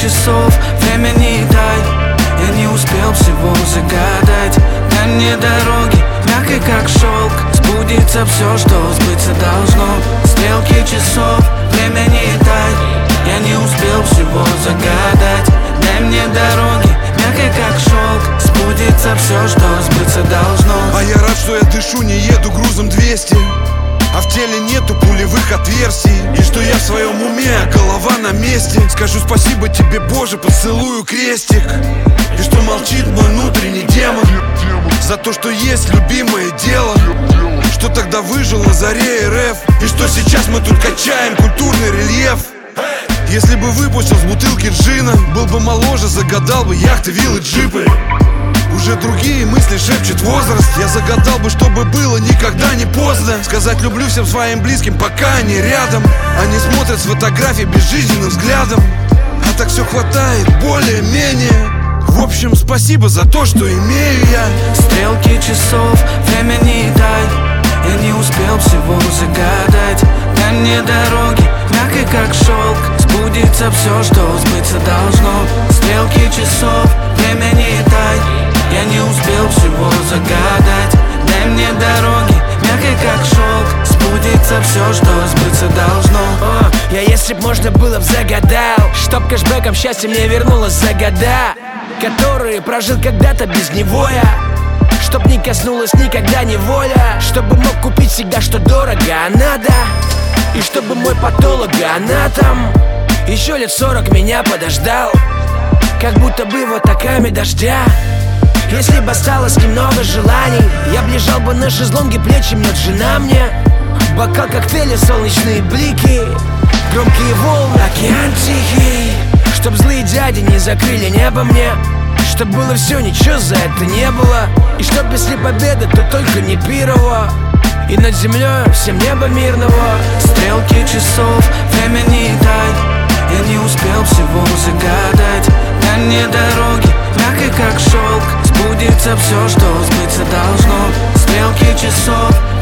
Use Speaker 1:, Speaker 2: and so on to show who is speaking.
Speaker 1: часов, время не дай. Я не успел всего загадать. Дай мне дороги, мягкой как шелк. Сбудется все, что сбыться должно. Стрелки часов, время не дай. Я не успел всего загадать. Дай мне дороги, мягкой как шелк. Сбудется все, что сбыться должно.
Speaker 2: А я рад, что я дышу, не еду грузом 200, а в теле нету пулевых отверстий. И что я в своем уме, а голова на месте. Скажу спасибо тебе, Боже, поцелую крестик. И что молчит мой внутренний демон за то, что есть любимое дело. Что тогда выжил на заре РФ. И что сейчас мы тут качаем культурный рельеф. Если бы выпустил с бутылки джина, был бы моложе, загадал бы яхты, виллы, джипы. Уже другие мысли шепчет возраст. Я загадал бы, чтобы было никогда не поздно. Сказать люблю всем своим близким, пока они рядом. Они смотрят с фотографий безжизненным взглядом. А так все хватает более-менее. В общем, спасибо за то, что имею я.
Speaker 1: Стрелки часов, время не дай. Я не успел всего загадать. Дай мне дороги, мягкой как шелк. Сбудется все, что сбыться должно. Стрелки часов, время не дай. Я не успел всего загадать. Дай мне дороги, мягкой как шелк. Сбудется все, что сбыться должно.
Speaker 3: Я если б можно было б загадал, чтоб кэшбэком счастье мне вернулось за года, которые прожил когда-то без него я. Чтоб не коснулась никогда неволя. Чтобы мог купить всегда, что дорого, а надо. И чтобы мой патологоанатом еще лет 40 меня подождал, как будто бы вот таками дождя. Если бы осталось немного желаний, я б лежал бы на шезлонге, плечи мнет жена мне. Бокал коктейля, солнечные блики, громкие волны, океан тихий. Чтоб злые дяди не закрыли небо мне. Чтоб было все, ничего за это не было. И чтоб если победа, то только не Пирова. И над землей всем небо мирного.
Speaker 1: Стрелки часов, время не дай. Я не успел всего загадать. Дай мне дороги, мягкой как шелк. Сбудется все, что сбыться должно. Стрелки часов,